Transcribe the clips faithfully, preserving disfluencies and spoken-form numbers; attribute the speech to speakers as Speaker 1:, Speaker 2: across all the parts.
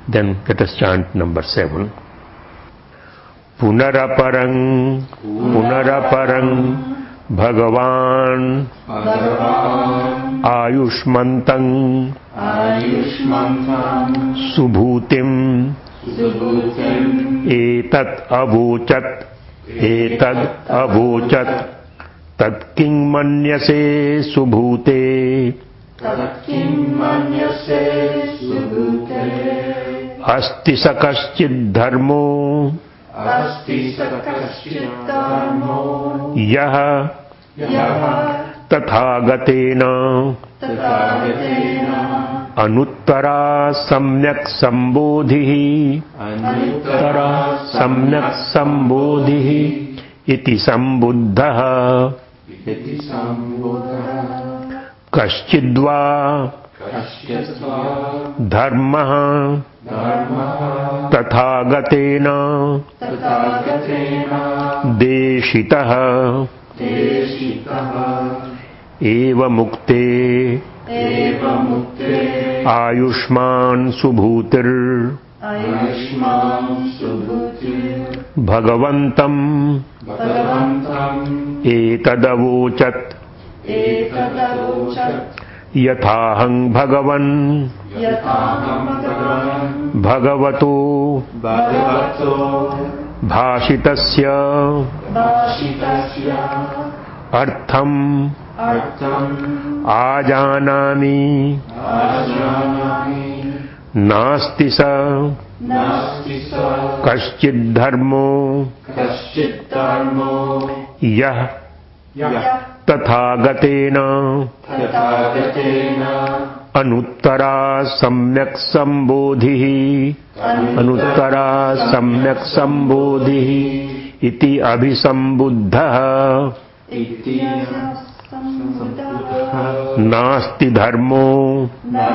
Speaker 1: Then let us chant number seven. Punaraparang, Punaraparang, Bhagavan, Ayushmantang, Subhutim, Etat Avochat, Etad Avochat, Tat King Manyase Subhute, Asti Sakaschid Dharmo, Yaha Tathagatena Anuttara Samyak Sambodhihi Anuttara Samyak Sambodhihi Iti Sambuddhaha Kaschidva Dharmaha Tathagatena Deshitaha Eva Mukte Ayushman Subhutir Bhagavantam Etadavochat Yathahang Bhagavan Bhagavato Bhashitasya Artham Ajanami Nasti sa Kaschid Dharmo Yah Tathagatena Anuttara Samyak Sambodhihi Anuttara Samyak Sambodhihi Iti Abhisambuddhaha Nasti Dharmo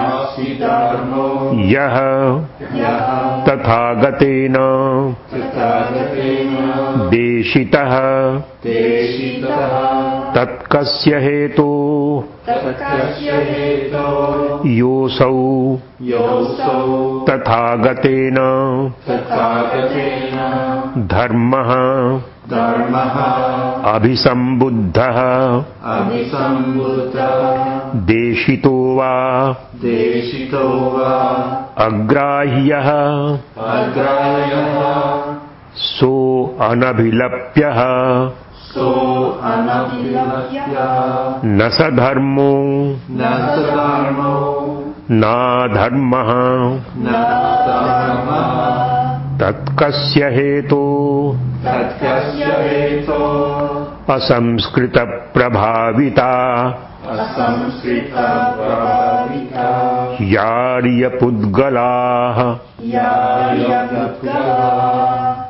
Speaker 1: Yaha Tathagatena Deshitaha Tatkasya hetu Yosau Tathagatena Dharmaha Abhisambuddhaha Deshito va Agrahyaha So anabhilapyaha Nasa dharmo Na dharmaha Tatkasya hetu Asamskrita prabhavita Yarya pudgalaha